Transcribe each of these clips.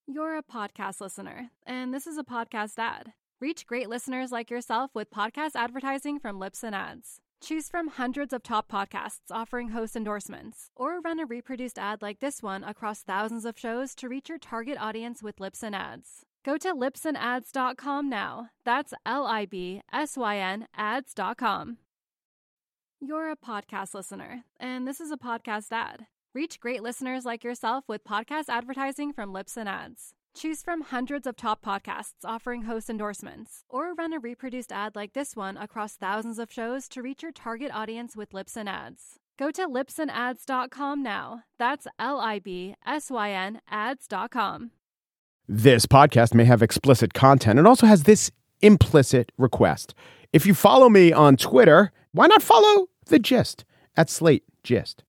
You're a podcast listener, and this is a podcast ad. Reach great listeners like yourself with podcast advertising from Libsyn Ads. Choose from hundreds of top podcasts offering host endorsements, or run a reproduced ad like this one across thousands of shows to reach your target audience with Libsyn Ads. Go to libsynads.com now. That's LIBSYN ads.com. You're a podcast listener, and this is a podcast ad. Reach great listeners like yourself with podcast advertising from Libsyn Ads. Choose from hundreds of top podcasts offering host endorsements, or run a reproduced ad like this one across thousands of shows to reach your target audience with Libsyn Ads. Go to libsynads.com now. That's LIBSYN ads.com. This podcast may have explicit content and also has this implicit request. If you follow me on Twitter, why not follow The Gist at Slate Gist?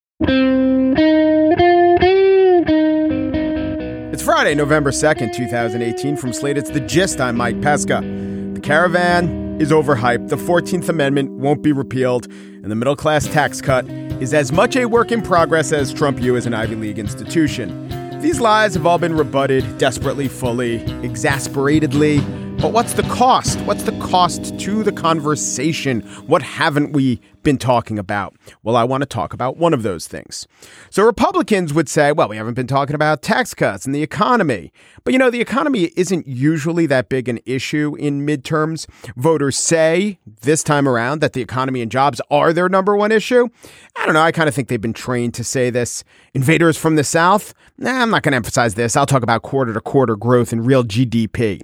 It's Friday, November 2nd, 2018. From Slate, it's The Gist. I'm Mike Pesca. The caravan is overhyped. The 14th Amendment won't be repealed. And the middle-class tax cut is as much a work in progress as Trump U is an Ivy League institution. These lies have all been rebutted desperately, fully, exasperatedly. But what's the cost? What's the cost to the conversation? What haven't we been talking about? Well, I want to talk about one of those things. So Republicans would say, well, we haven't been talking about tax cuts and the economy. But, you know, the economy isn't usually that big an issue in midterms. Voters say this time around that the economy and jobs are their number one issue. I don't know. I kind of think they've been trained to say this. Invaders from the South? Nah, I'm not going to emphasize this. I'll talk about quarter-to-quarter growth in real GDP.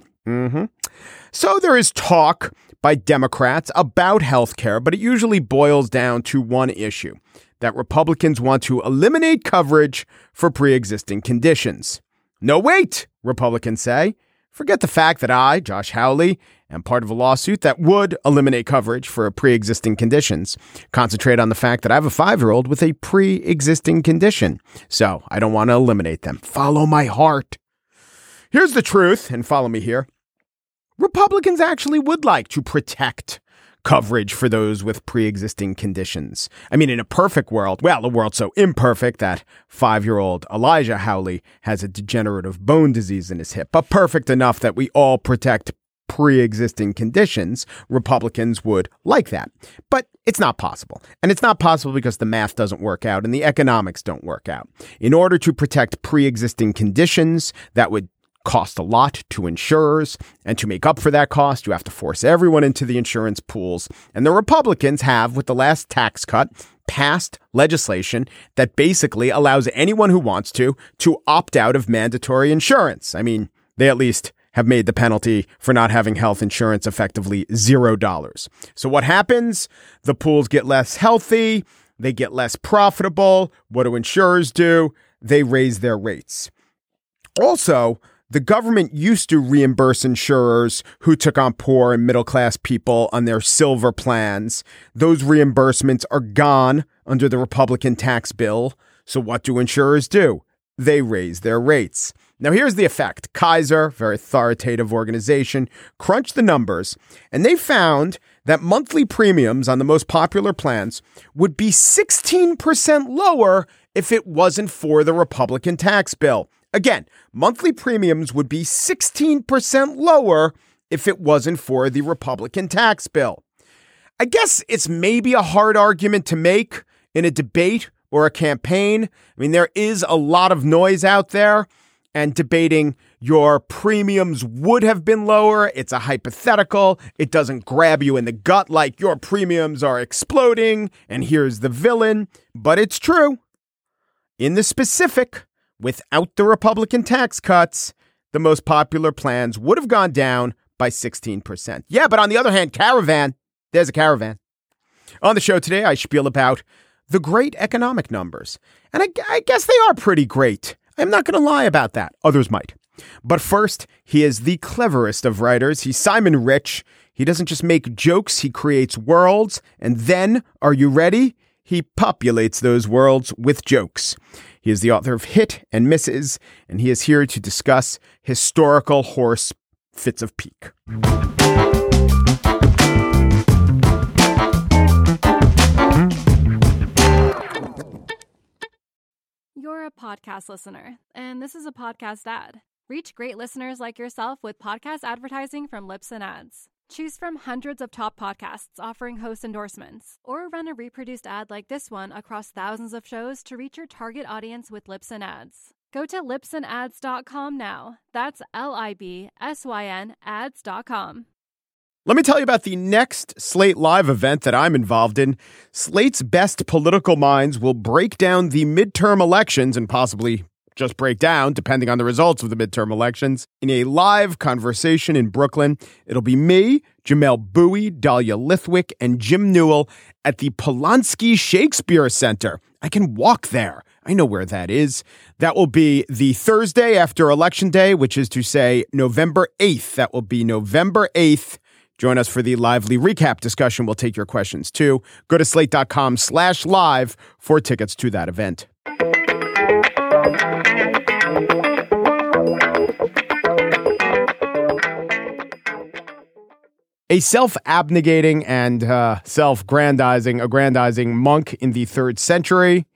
So there is talk by Democrats about health care, but it usually boils down to one issue, that Republicans want to eliminate coverage for pre-existing conditions. No, wait, Republicans say. Forget the fact that I, Josh Hawley, am part of a lawsuit that would eliminate coverage for pre-existing conditions. Concentrate on the fact that I have a 5-year-old with a pre-existing condition. So I don't want to eliminate them. Follow my heart. Here's the truth, and follow me here. Republicans actually would like to protect coverage for those with pre-existing conditions. I mean, in a perfect world, well, a world so imperfect that 5-year-old Elijah Hawley has a degenerative bone disease in his hip, but perfect enough that we all protect pre-existing conditions, Republicans would like that. But it's not possible. And it's not possible because the math doesn't work out and the economics don't work out. In order to protect pre-existing conditions, that would cost a lot to insurers, and to make up for that cost, you have to force everyone into the insurance pools. And the Republicans have, with the last tax cut, passed legislation that basically allows anyone who wants to opt out of mandatory insurance. I mean, they at least have made the penalty for not having health insurance effectively $0. So what happens? The pools get less healthy, they get less profitable. What do insurers do? They raise their rates. Also, the government used to reimburse insurers who took on poor and middle-class people on their silver plans. Those reimbursements are gone under the Republican tax bill. So what do insurers do? They raise their rates. Now, here's the effect. Kaiser, very authoritative organization, crunched the numbers, and they found that monthly premiums on the most popular plans would be 16% lower if it wasn't for the Republican tax bill. Again, monthly premiums would be 16% lower if it wasn't for the Republican tax bill. I guess it's maybe a hard argument to make in a debate or a campaign. I mean, there is a lot of noise out there, and debating your premiums would have been lower. It's a hypothetical. It doesn't grab you in the gut like your premiums are exploding and here's the villain. But it's true. In the specific, without the Republican tax cuts, the most popular plans would have gone down by 16%. Yeah, but on the other hand, caravan, there's a caravan. On the show today, I spiel about the great economic numbers. And I guess they are pretty great. I'm not going to lie about that. Others might. But first, he is the cleverest of writers. He's Simon Rich. He doesn't just make jokes, he creates worlds. And then, are you ready? He populates those worlds with jokes. He is the author of Hit and Misses, and he is here to discuss historical horse Fitz of Peak. You're a podcast listener, and this is a podcast ad. Reach great listeners like yourself with podcast advertising from Libsyn Ads. Choose from hundreds of top podcasts offering host endorsements, or run a reproduced ad like this one across thousands of shows to reach your target audience with Libsyn Ads. Go to libsynads.com now. That's LIBSYN ads.com. Let me tell you about the next Slate Live event that I'm involved in. Slate's best political minds will break down the midterm elections and possibly just break down, depending on the results of the midterm elections, in a live conversation in Brooklyn. It'll be me, Jamel Bowie, Dahlia Lithwick, and Jim Newell at the Polanski Shakespeare Center. I can walk there. I know where that is. That will be the Thursday after Election Day, which is to say November 8th. That will be November 8th. Join us for the lively recap discussion. We'll take your questions too. Go to slate.com/live for tickets to that event. A self-abnegating and aggrandizing monk in the 3rd century,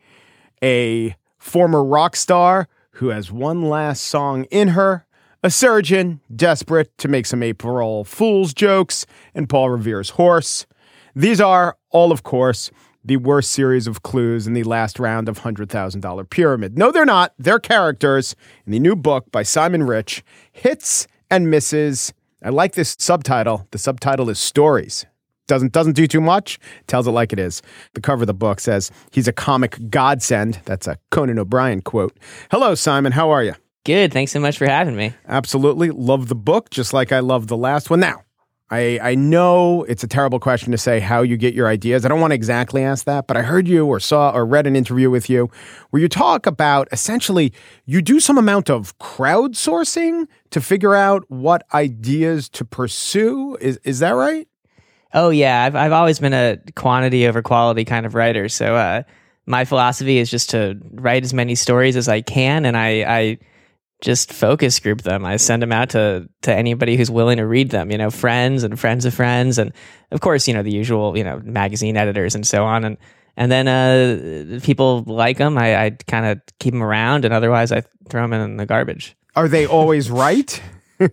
a former rock star who has one last song in her, a surgeon desperate to make some April Fool's jokes, and Paul Revere's horse. These are all, of course, the worst series of clues in the last round of $100,000 Pyramid. No, they're not. They're characters in the new book by Simon Rich, Hits and Misses. I like this subtitle. The subtitle is Stories. Doesn't do too much. Tells it like it is. The cover of the book says, he's a comic godsend. That's a Conan O'Brien quote. Hello, Simon. How are you? Good. Thanks so much for having me. Absolutely. Love the book, just like I love the last one. Now, I know it's a terrible question to say how you get your ideas. I don't want to exactly ask that, but I heard you or saw or read an interview with you where you talk about essentially you do some amount of crowdsourcing to figure out what ideas to pursue. Is that right? Oh, yeah. I've always been a quantity over quality kind of writer. So my philosophy is just to write as many stories as I can, and I just focus group them. I send them out to anybody who's willing to read them, friends and friends of friends. And of course, the usual, magazine editors and so on. And then people like them. I kind of keep them around, and otherwise I throw them in the garbage. Are they always right?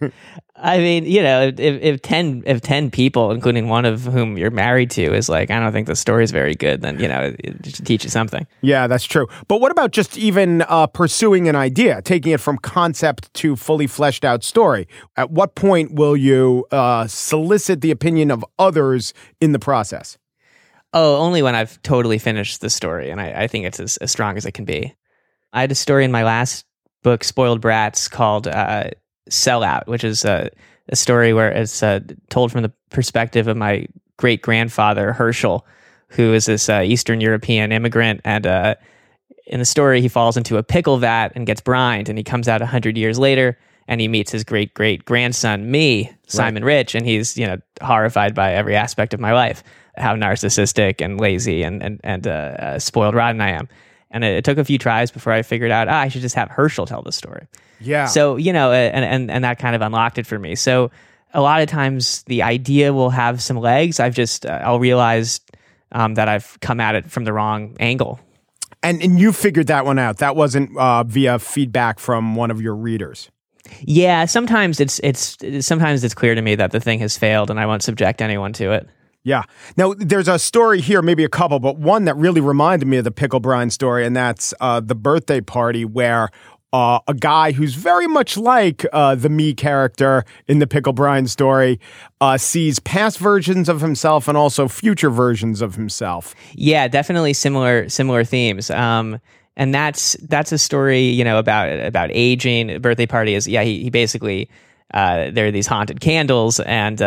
I mean, if 10 people, including one of whom you're married to, is like, I don't think the story's very good, then, it should teach you something. Yeah, that's true. But what about just even pursuing an idea, taking it from concept to fully fleshed out story? At what point will you solicit the opinion of others in the process? Oh, only when I've totally finished the story, and I think it's as strong as it can be. I had a story in my last book, Spoiled Brats, called Sellout, which is a story where it's told from the perspective of my great-grandfather, Herschel, who is this Eastern European immigrant. And in the story, he falls into a pickle vat and gets brined, and he comes out 100 years later, and he meets his great-great-grandson, me, Simon Rich, and he's horrified by every aspect of my life, how narcissistic and lazy and spoiled rotten I am. And it took a few tries before I figured out, I should just have Herschel tell the story. Yeah. So, and that kind of unlocked it for me. So a lot of times the idea will have some legs. I'll realize that I've come at it from the wrong angle. And you figured that one out. That wasn't via feedback from one of your readers. Yeah. Sometimes it's clear to me that the thing has failed and I won't subject anyone to it. Yeah. Now, there's a story here, maybe a couple, but one that really reminded me of the pickle brine story, and that's the birthday party where a guy who's very much like the me character in the pickle brine story sees past versions of himself and also future versions of himself. Yeah, definitely similar themes. And that's a story, about aging. Birthday party is, he basically... there are these haunted candles, and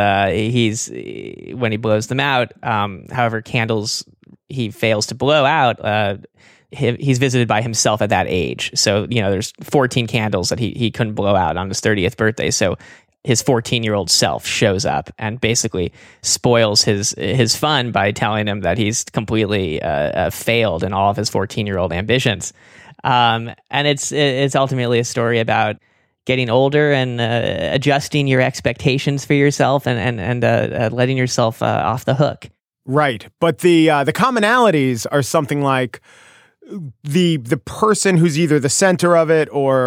when he blows them out, however candles he fails to blow out, he's visited by himself at that age. So, there's 14 candles that he couldn't blow out on his 30th birthday. So his 14-year-old self shows up and basically spoils his fun by telling him that he's completely failed in all of his 14-year-old ambitions. And it's ultimately a story about getting older and adjusting your expectations for yourself and letting yourself off the hook. Right. But the commonalities are something like the person who's either the center of it or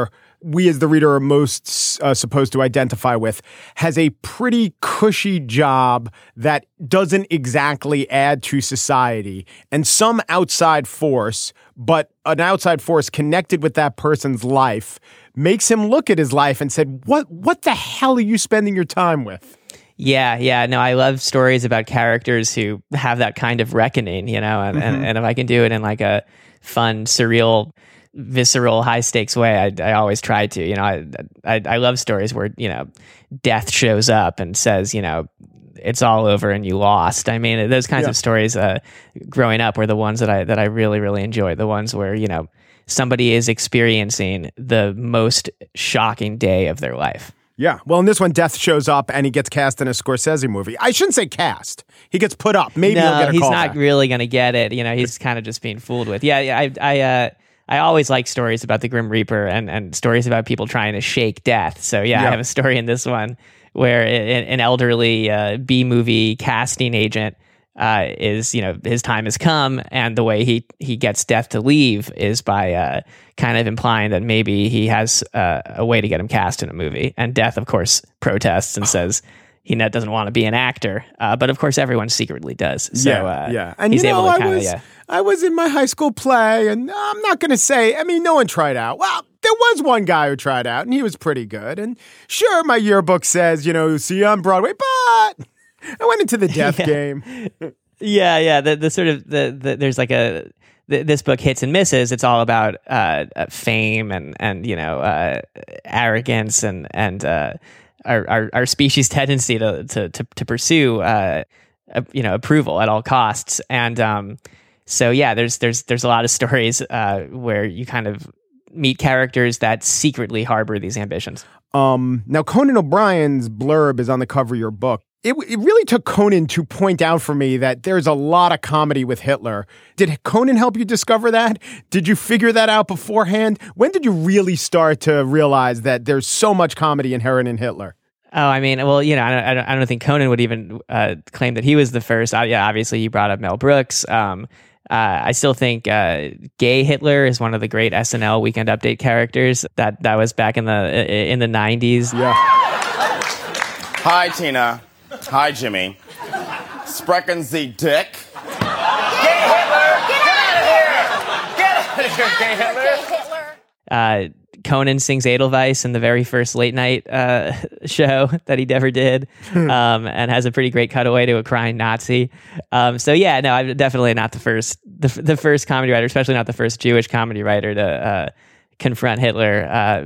we as the reader are most supposed to identify with, has a pretty cushy job that doesn't exactly add to society, and some outside force, but an outside force connected with that person's life, makes him look at his life and said, what the hell are you spending your time with? Yeah. No, I love stories about characters who have that kind of reckoning, and if I can do it in like a fun, surreal, visceral, high stakes way, I always try to. I love stories where death shows up and says it's all over and you lost. I mean, those kinds of stories growing up were the ones that I really, really enjoyed. The ones where somebody is experiencing the most shocking day of their life. Yeah. Well, in this one, death shows up and he gets cast in a Scorsese movie. I shouldn't say cast. He gets put up. Maybe he'll get a call. He's not back. really going to get it. He's kind of just being fooled with. Yeah. I always like stories about the Grim Reaper and stories about people trying to shake death. So I have a story in this one where an elderly B-movie casting agent is his time has come, and the way he gets death to leave is by kind of implying that maybe he has a way to get him cast in a movie, and death of course protests and says he doesn't want to be an actor, but of course everyone secretly does. So and he's able to I was in my high school play, and I'm not going to say, no one tried out. Well, there was one guy who tried out, and he was pretty good. And sure, my yearbook says, see you on Broadway, but I went into the death game. The sort of there's like this book hits and misses. It's all about fame and arrogance and our species' tendency to pursue approval at all costs. And so there's a lot of stories where you kind of meet characters that secretly harbor these ambitions. Now Conan O'Brien's blurb is on the cover of your book. It really took Conan to point out for me that there's a lot of comedy with Hitler. Did Conan help you discover that? Did you figure that out beforehand? When did you really start to realize that there's so much comedy inherent in Hitler? Oh, I mean, well, I don't think Conan would even claim that he was the first. Obviously, you brought up Mel Brooks. I still think Gay Hitler is one of the great SNL Weekend Update characters. That was back in the 90s. Yeah. Hi, Tina. Hi, Jimmy. Sprechen Sie Dick. Gay Hitler! Get out of here! Get out of here, Gay Hitler! Conan sings Edelweiss in the very first late night show that he ever did, and has a pretty great cutaway to a crying Nazi. I'm definitely not the first comedy writer, especially not the first Jewish comedy writer to confront Hitler.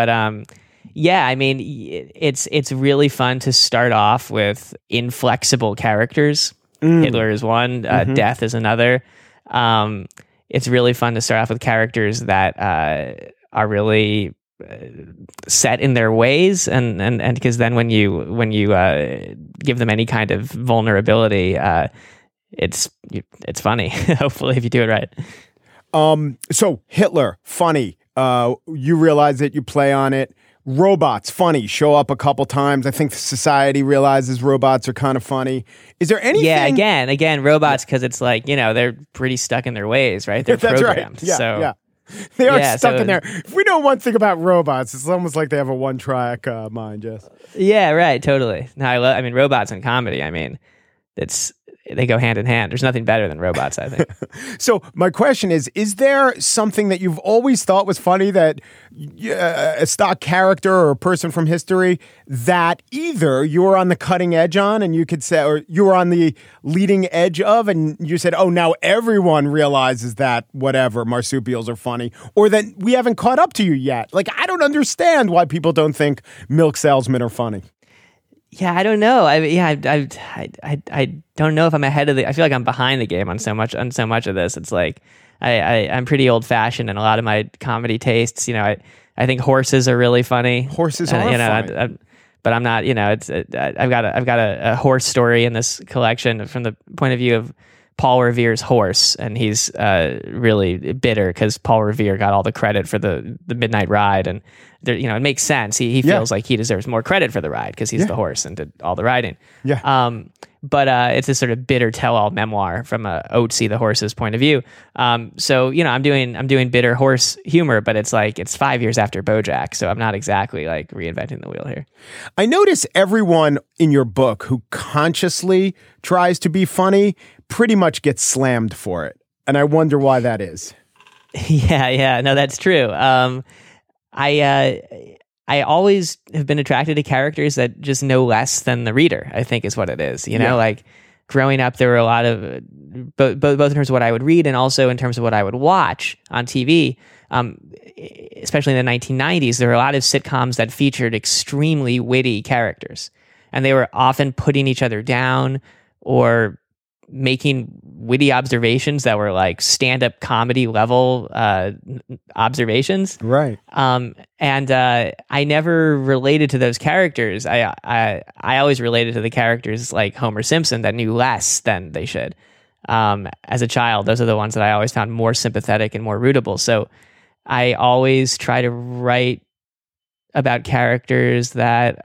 It's really fun to start off with inflexible characters. Hitler is one, death is another. It's really fun to start off with characters that are really set in their ways, and because then when you give them any kind of vulnerability, it's funny. Hopefully, if you do it right. So Hitler, funny. You realize it. You play on it. Robots, funny, show up a couple times. I think society realizes robots are kind of funny. Is there anything? Yeah, again, robots, because it's like, they're pretty stuck in their ways, right? They're That's programmed. Right. Yeah, so, yeah. They are stuck in there. If we know one thing about robots, it's almost like they have a one-track mind, Jess. Yeah, right, totally. No, robots and comedy, they go hand in hand. There's nothing better than robots, I think. So my question is there something that you've always thought was funny that a stock character or a person from history that either you were on the cutting edge on and you could say, or you were on the leading edge of and you said, oh, now everyone realizes that whatever, marsupials are funny, or that we haven't caught up to you yet? Like, I don't understand why people don't think milk salesmen are funny. Yeah, I don't know. I don't know if I'm ahead of I feel like I'm behind the game on so much of this. It's like I'm pretty old fashioned in a lot of my comedy tastes. I think horses are really funny. Horses are funny. But I'm not. I've got a horse story in this collection from the point of view of Paul Revere's horse, and he's really bitter because Paul Revere got all the credit for the midnight ride, and it makes sense. He feels like he deserves more credit for the ride because he's the horse and did all the riding. Yeah. but it's a sort of bitter tell-all memoir from a Oatsy the horse's point of view. So I'm doing bitter horse humor, but it's 5 years after BoJack, so I'm not exactly like reinventing the wheel here. I notice everyone in your book who consciously tries to be funny pretty much gets slammed for it, and I wonder why that is. Yeah, no, that's true. I always have been attracted to characters that just know less than the reader, I think is what it is. Like growing up, there were a lot of, both in terms of what I would read and also in terms of what I would watch on TV, especially in the 1990s, there were a lot of sitcoms that featured extremely witty characters. And they were often putting each other down or making witty observations that were like stand-up comedy level observations. Right. And I never related to those characters. I always related to the characters like Homer Simpson that knew less than they should. As a child, those are the ones that I always found more sympathetic and more rootable. So I always try to write about characters that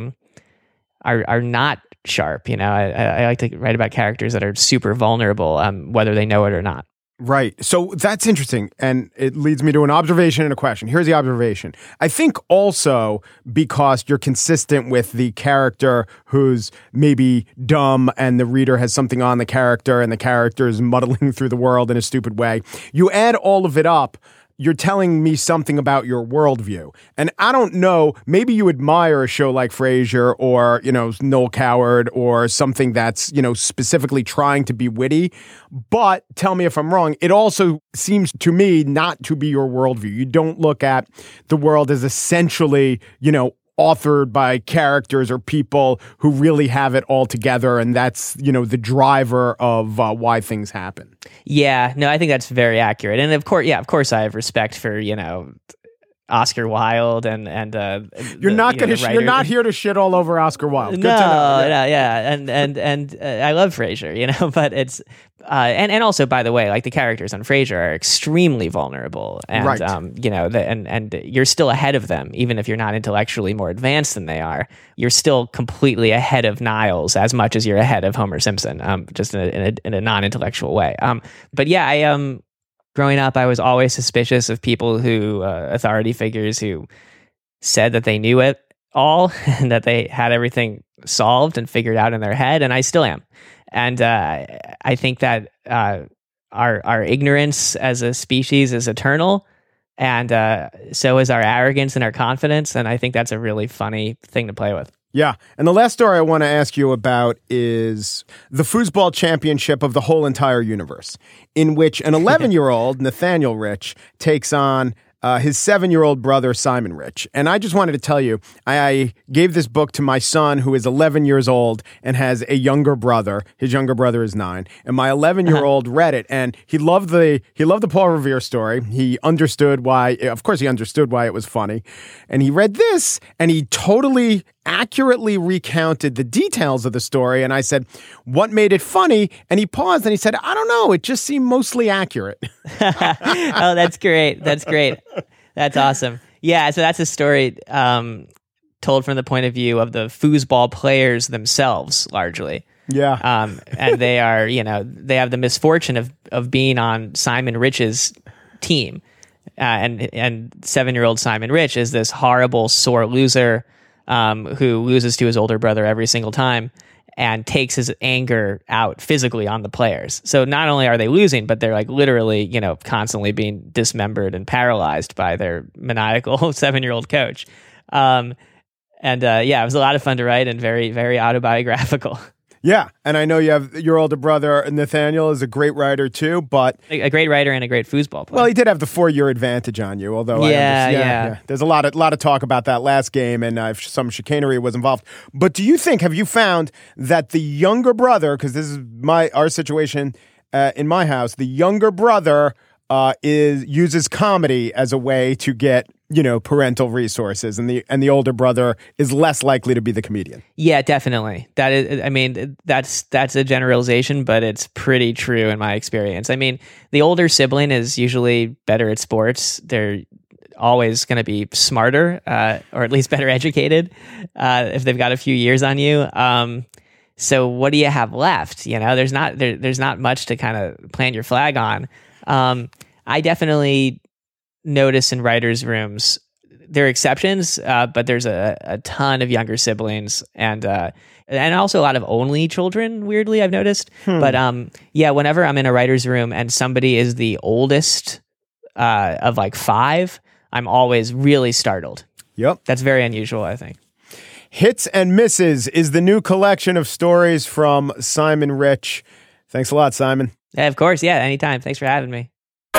are not sharp. I like to write about characters that are super vulnerable, whether they know it or not. Right. So that's interesting. And it leads me to an observation and a question. Here's the observation. I think also because you're consistent with the character who's maybe dumb and the reader has something on the character and the character is muddling through the world in a stupid way, you add all of it up. You're telling me something about your worldview. And I don't know, maybe you admire a show like Frasier or, Noel Coward or something that's, specifically trying to be witty. But tell me if I'm wrong. It also seems to me not to be your worldview. You don't look at the world as essentially, authored by characters or people who really have it all together, and that's the driver of why things happen. Yeah, no, I think that's very accurate, and of course, I have respect for Oscar Wilde and you're not here to shit all over Oscar Wilde. Good to know. Yeah, and I love Frasier, but it's and also, by the way, like the characters on Frasier are extremely vulnerable, and right. And you're still ahead of them, even if you're not intellectually more advanced than they are. You're still completely ahead of Niles as much as you're ahead of Homer Simpson, just in a non-intellectual way. But yeah, growing up, I was always suspicious of people who, authority figures who said that they knew it all and that they had everything solved and figured out in their head, and I still am. And I think that our ignorance as a species is eternal, and so is our arrogance and our confidence, and I think that's a really funny thing to play with. Yeah. And the last story I want to ask you about is the foosball championship of the whole entire universe, in which an 11-year-old, Nathaniel Rich, takes on his 7-year-old brother, Simon Rich. And I just wanted to tell you, I gave this book to my son, who is 11 years old and has a younger brother. His younger brother is 9. And my 11-year-old read it, and he loved the Paul Revere story. He understood why it was funny. And he read this, and he totally accurately recounted the details of the story. And I said, what made it funny? And he paused and he said, I don't know. It just seemed mostly accurate. Oh, that's great. That's great. That's awesome. Yeah. So that's a story told from the point of view of the foosball players themselves, largely. Yeah. And they are, they have the misfortune of being on Simon Rich's team. And 7-year-old Simon Rich is this horrible, sore loser who loses to his older brother every single time and takes his anger out physically on the players. So not only are they losing, but they're like literally, constantly being dismembered and paralyzed by their maniacal 7-year-old coach. It was a lot of fun to write and very, very autobiographical. Yeah, and I know you have your older brother, Nathaniel, is a great writer too, but... A great writer and a great foosball player. Well, he did have the 4-year advantage on you, although... Yeah. There's a lot of talk about that last game, and some chicanery was involved. But do you think, have you found that the younger brother, because this is our situation in my house, the younger brother uses comedy as a way to get parental resources, and the older brother is less likely to be the comedian? Yeah, definitely. That is, I mean, that's a generalization, but it's pretty true in my experience. I mean, the older sibling is usually better at sports. They're always going to be smarter, or at least better educated, if they've got a few years on you. So what do you have left? You know, there's not much to kind of plant your flag on. I definitely notice in writers' rooms, there are exceptions, but there's a ton of younger siblings and also a lot of only children, weirdly, I've noticed. But whenever I'm in a writer's room and somebody is the oldest of like 5, I'm always really startled. Yep. That's very unusual, I think. Hits and Misses is the new collection of stories from Simon Rich. Thanks a lot, Simon. Yeah, of course. Yeah, anytime. Thanks for having me.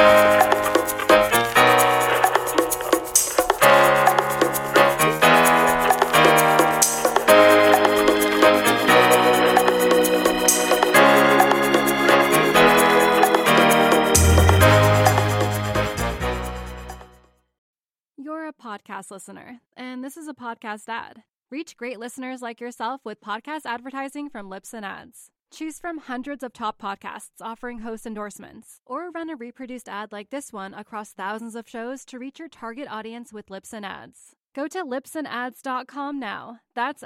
You're a podcast listener, and this is a podcast ad. Reach great listeners like yourself with podcast advertising from Libsyn Ads. Choose from hundreds of top podcasts offering host endorsements, or run a reproduced ad like this one across thousands of shows to reach your target audience with Libsyn Ads. Go to libsynads.com now. That's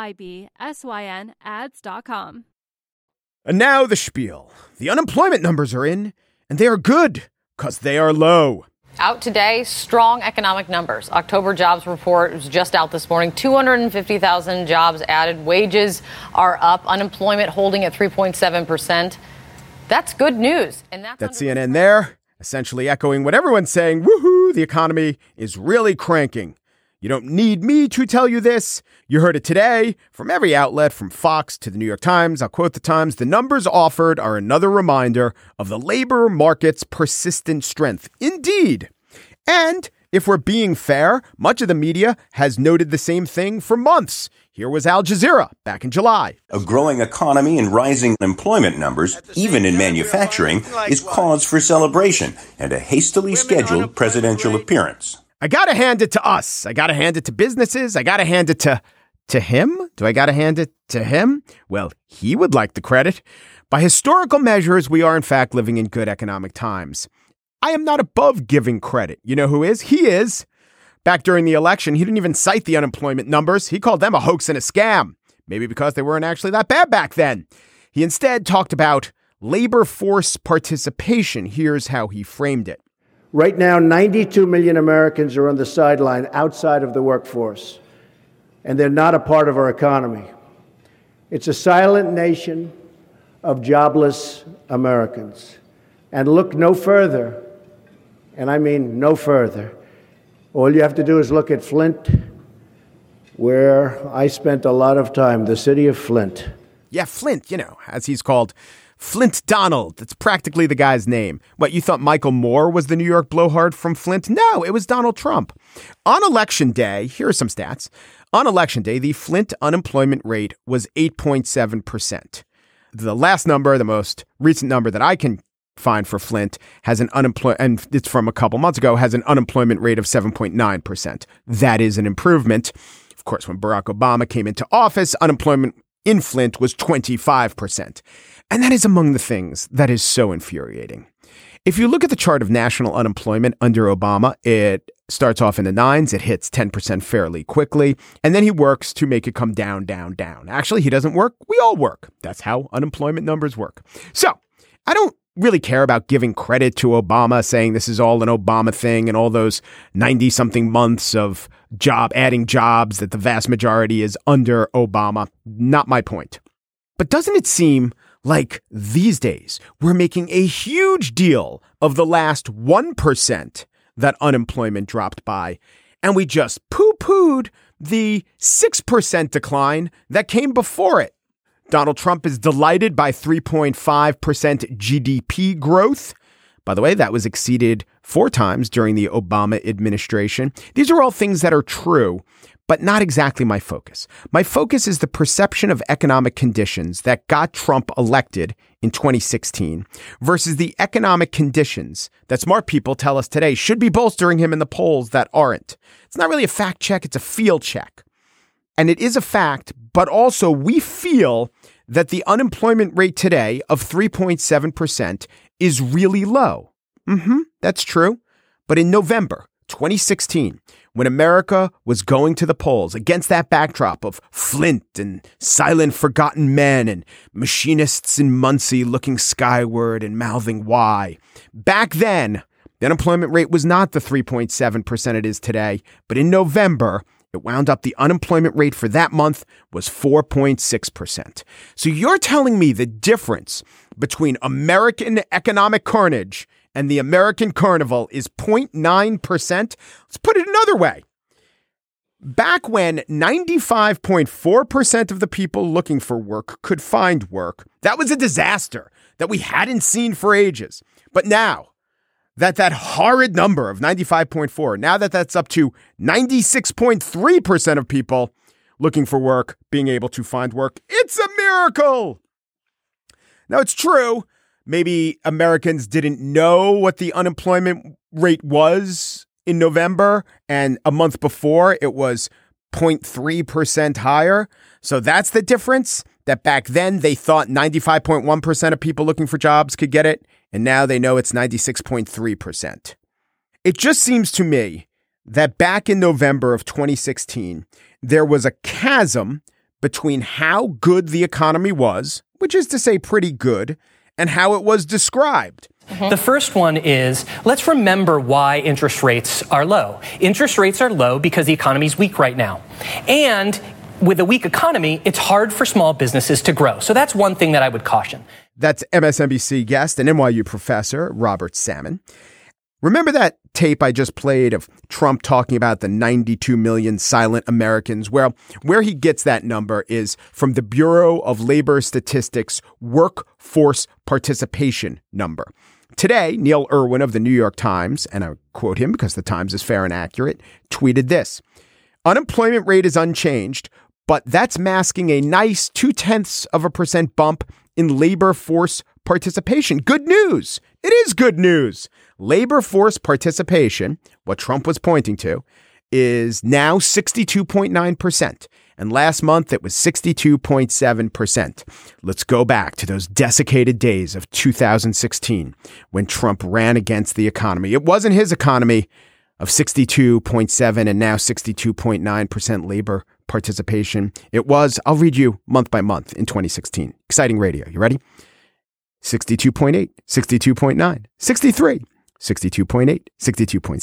LIBSYN ads.com. And now the spiel. The unemployment numbers are in, and they are good, because they are low. Out today, strong economic numbers. October jobs report was just out this morning. 250,000 jobs added. Wages are up. Unemployment holding at 3.7%. That's good news. And that's CNN there, essentially echoing what everyone's saying. Woohoo, the economy is really cranking. You don't need me to tell you this. You heard it today from every outlet, from Fox to the New York Times. I'll quote the Times. The numbers offered are another reminder of the labor market's persistent strength. Indeed. And if we're being fair, much of the media has noted the same thing for months. Here was Al Jazeera back in July. A growing economy and rising employment numbers, even in manufacturing, is cause for celebration and a hastily scheduled presidential appearance. I got to hand it to us. I got to hand it to businesses. I got to hand it to him. Do I got to hand it to him? Well, he would like the credit. By historical measures, we are in fact living in good economic times. I am not above giving credit. You know who is? He is. Back during the election, he didn't even cite the unemployment numbers. He called them a hoax and a scam. Maybe because they weren't actually that bad back then. He instead talked about labor force participation. Here's how he framed it. Right now, 92 million Americans are on the sideline outside of the workforce, and they're not a part of our economy. It's a silent nation of jobless Americans. And look no further, and I mean no further. All you have to do is look at Flint, where I spent a lot of time, the city of Flint. Yeah, Flint, you know, as he's called. Flint Donald. That's practically the guy's name. What, you thought Michael Moore was the New York blowhard from Flint? No, it was Donald Trump. On election day, here are some stats. On election day, the Flint unemployment rate was 8.7%. The last number, the most recent number that I can find for Flint has an unemployment, and it's from a couple months ago, has an unemployment rate of 7.9%. That is an improvement. Of course, when Barack Obama came into office, unemployment in Flint was 25%. And that is among the things that is so infuriating. If you look at the chart of national unemployment under Obama, it starts off in the 9s, it hits 10% fairly quickly, and then he works to make it come down, down, down. Actually, he doesn't work. We all work. That's how unemployment numbers work. So I don't really care about giving credit to Obama, saying this is all an Obama thing and all those 90-something months of adding jobs that the vast majority is under Obama. Not my point. But doesn't it seem like these days we're making a huge deal of the last 1% that unemployment dropped by, and we just poo-pooed the 6% decline that came before it? Donald Trump is delighted by 3.5% GDP growth. By the way, that was exceeded 4 times during the Obama administration. These are all things that are true, but not exactly my focus. My focus is the perception of economic conditions that got Trump elected in 2016 versus the economic conditions that smart people tell us today should be bolstering him in the polls that aren't. It's not really a fact check, it's a feel check. And it is a fact, but also we feel that the unemployment rate today of 3.7% is really low. That's true. But in November 2016, when America was going to the polls against that backdrop of Flint and silent forgotten men and machinists in Muncie looking skyward and mouthing why. Back then, the unemployment rate was not the 3.7% it is today, but in November, it wound up the unemployment rate for that month was 4.6%. So you're telling me the difference between American economic carnage and the American carnival is 0.9%? Let's put it another way. Back when 95.4% of the people looking for work could find work, that was a disaster that we hadn't seen for ages. But now, that horrid number of 95.4, now that's up to 96.3% of people looking for work being able to find work, it's a miracle. Now, it's true, maybe Americans didn't know what the unemployment rate was in November, and a month before it was 0.3% higher. So that's the difference, that back then they thought 95.1% of people looking for jobs could get it, and now they know it's 96.3%. It just seems to me that back in November of 2016, there was a chasm between how good the economy was, which is to say pretty good, and how it was described. The first one is, let's remember why interest rates are low. Interest rates are low because the economy is weak right now. And with a weak economy, it's hard for small businesses to grow. So that's one thing that I would caution. That's MSNBC guest and NYU professor Robert Salmon. Remember that tape I just played of Trump talking about the 92 million silent Americans? Well, where he gets that number is from the Bureau of Labor Statistics workforce participation number. Today, Neil Irwin of the New York Times, and I quote him because the Times is fair and accurate, tweeted this: "Unemployment rate is unchanged, but that's masking a nice 0.2% bump in labor force participation. Good news. It is good news. Labor force participation, what Trump was pointing to, is now 62.9%. And last month it was 62.7%. Let's go back to those desiccated days of 2016 when Trump ran against the economy. It wasn't his economy of 62.7 and now 62.9% labor participation. It was, I'll read you month by month in 2016. Exciting radio. You ready? 62.8, 62.9, 63, 62.8, 62.6,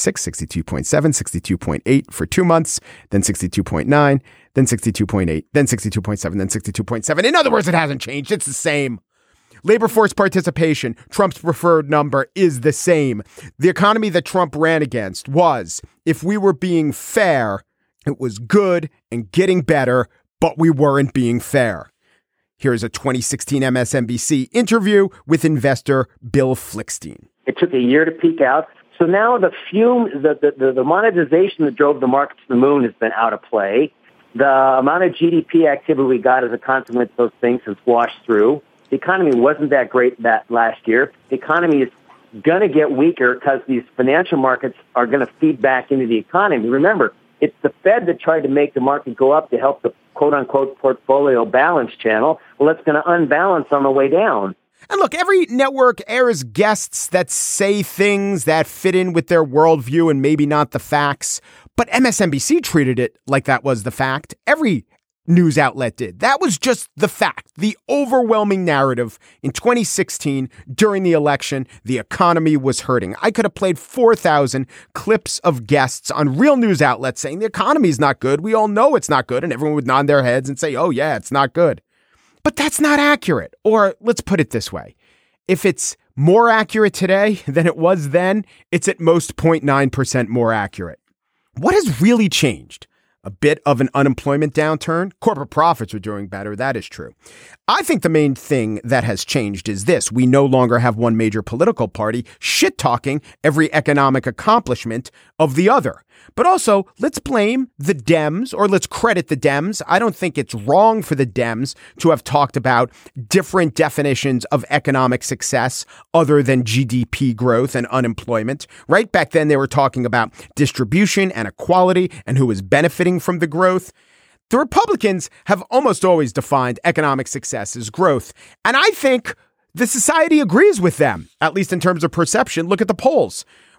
62.7, 62.8 for 2 months, then 62.9, then 62.8, then 62.7, then 62.7. In other words, it hasn't changed. It's the same. Labor force participation, Trump's preferred number, is the same. The economy that Trump ran against was, if we were being fair, it was good and getting better, but we weren't being fair. Here's a 2016 MSNBC interview with investor Bill Flickstein. It took a year to peak out. So now the monetization that drove the market to the moon has been out of play. The amount of GDP activity we got as a consequence of those things has washed through. The economy wasn't that great that last year. The economy is going to get weaker because these financial markets are going to feed back into the economy. Remember, it's the Fed that tried to make the market go up to help the quote-unquote portfolio balance channel. Well, it's going to unbalance on the way down. And look, every network airs guests that say things that fit in with their worldview and maybe not the facts. But MSNBC treated it like that was the fact. Every news outlet did. That was just the fact. The overwhelming narrative in 2016 during the election, the economy was hurting. I could have played 4,000 clips of guests on real news outlets saying the economy is not good. We all know it's not good. And everyone would nod their heads and say, oh, yeah, it's not good. But that's not accurate. Or let's put it this way. If it's more accurate today than it was then, it's at most 0.9% more accurate. What has really changed? A bit of an unemployment downturn. Corporate profits are doing better. That is true. I think the main thing that has changed is this. We no longer have one major political party shit-talking every economic accomplishment of the other. But also, let's blame the Dems, or let's credit the Dems. I don't think it's wrong for the Dems to have talked about different definitions of economic success other than GDP growth and unemployment. Right back then, they were talking about distribution and equality and who was benefiting from the growth. The Republicans have almost always defined economic success as growth. And I think the society agrees with them, at least in terms of perception. Look at the polls.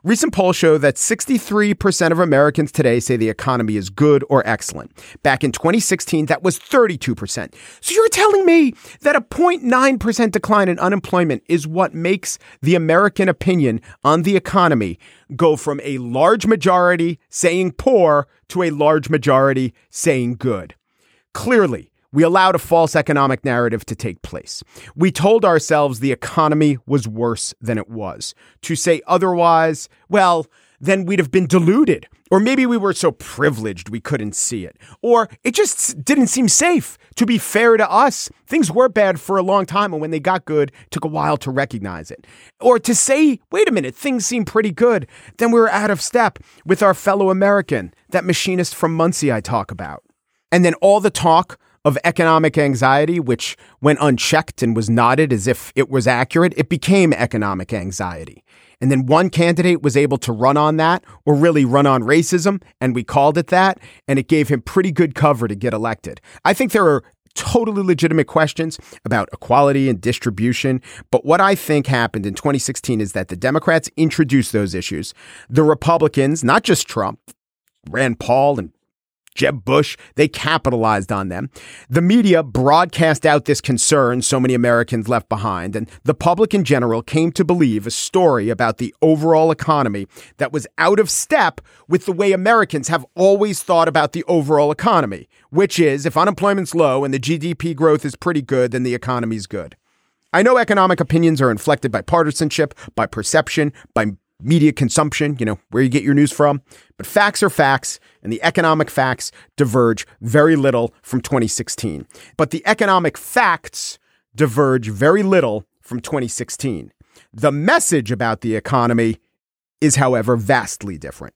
Recent polls show that 63% of Americans today say the economy is good or excellent. Back in 2016, that was 32%. So you're telling me that a 0.9% decline in unemployment is what makes the American opinion on the economy go from a large majority saying poor to a large majority saying good. Clearly, we allowed a false economic narrative to take place. We told ourselves the economy was worse than it was. To say otherwise, well, then we'd have been deluded. Or maybe we were so privileged we couldn't see it. Or it just didn't seem safe. To be fair to us, things were bad for a long time, and when they got good, it took a while to recognize it. Or to say, wait a minute, things seem pretty good, then we were out of step with our fellow American, that machinist from Muncie I talk about. And then all the talk of economic anxiety, which went unchecked and was nodded as if it was accurate, it became economic anxiety. And then one candidate was able to run on that, or really run on racism, and we called it that, and it gave him pretty good cover to get elected. I think there are totally legitimate questions about equality and distribution, but what I think happened in 2016 is that the Democrats introduced those issues. The Republicans, not just Trump, Rand Paul and Jeb Bush, they capitalized on them. The media broadcast out this concern so many Americans left behind, and the public in general came to believe a story about the overall economy that was out of step with the way Americans have always thought about the overall economy, which is if unemployment's low and the GDP growth is pretty good, then the economy's good. I know economic opinions are inflected by partisanship, by perception, by media consumption, where you get your news from. But facts are facts, and the economic facts diverge very little from 2016. But the economic facts diverge very little from 2016. The message about the economy is, however, vastly different.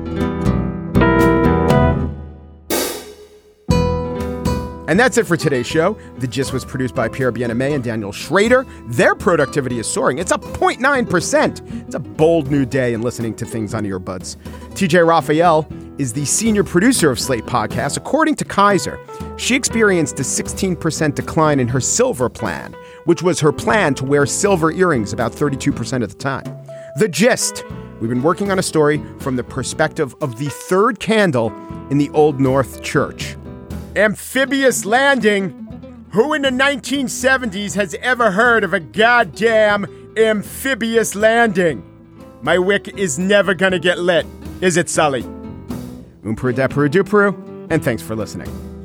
And that's it for today's show. The Gist was produced by Pierre Bien-Aimé and Daniel Schrader. Their productivity is soaring. It's up 0.9%. It's a bold new day in listening to things on earbuds. TJ Raphael is the senior producer of Slate Podcasts. According to Kaiser, she experienced a 16% decline in her silver plan, which was her plan to wear silver earrings about 32% of the time. The Gist. We've been working on a story from the perspective of the third candle in the Old North Church. Amphibious landing. Who in the 1970s has ever heard of a goddamn amphibious landing? My wick is never gonna get lit, is it, Sully? Oomperu dapperu duperu, and thanks for listening.